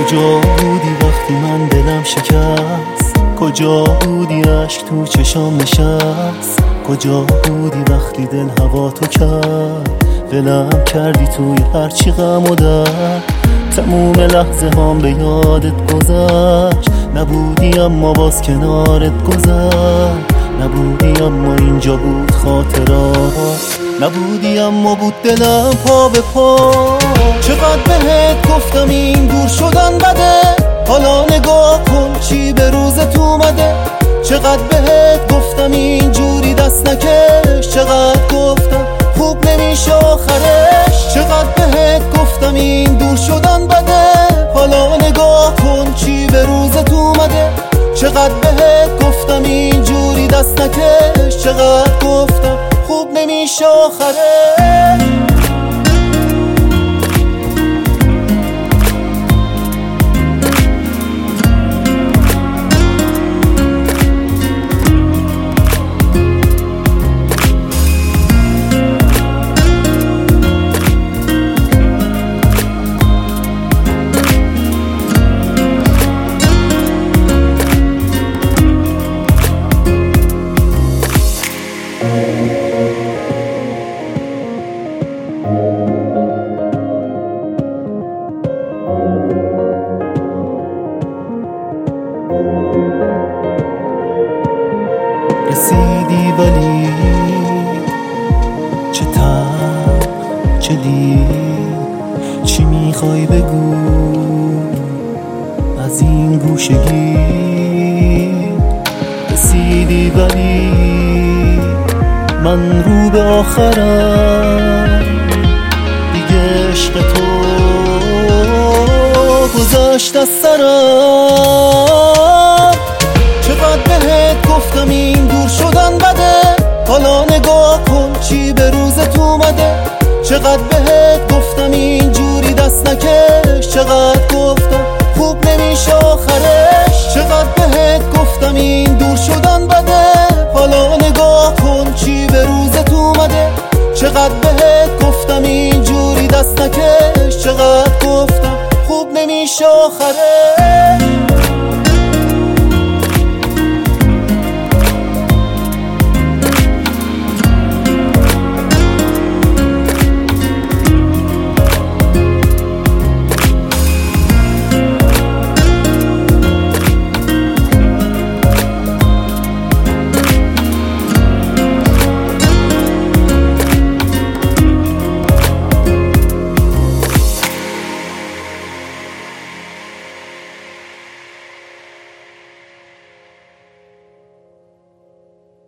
کجا بودی وقتی من دلم شکست؟ کجا بودی عشق تو چشام نشست؟ کجا بودی وقتی دل هوا تو کرد؟ ولم کردی توی هرچی غم و درد. تموم لحظه هام به یادت گذشت. نبودی اما باز کنارت گذشت. نبودی اما اینجا بود خاطرات. نبودی اما بود دلم پا به پا. چقدر بهت گفتم این دور شدن بده، حالا نگاه کن چی به روزت اومده. چقدر بهت گفتم این جوری دست نکش، چقدر گفتم خوب نمیشه آخرش. چقدر بهت گفتم این دور شدن بده، حالا نگاه کن چی به روزت اومده. چقدر بهت گفتم این جوری دست نکش، چقدر گفتم خوب نمیشه آخرش. رسیدی ولی چه تب چه دیر، چی میخوای بگو از این گوشگی؟ رسیدی ولی من رو به آخرم، دیگه عشق تو گذشت از سرم. چقدر بهت گفتم این دور شدن بده، حالا نگاه کن چی به روزت اومده. چقدر بهت گفتم این جوری دست نکش، چقدر گفتم خوب نمیشه آخرش. چقدر بهت گفتم این دور شدن بده، حالا نگاه کن چی به روزت اومده. چقدر بهت گفتم این جوری دست نکش، چقدر گفتم خوب نمیشه آخرش.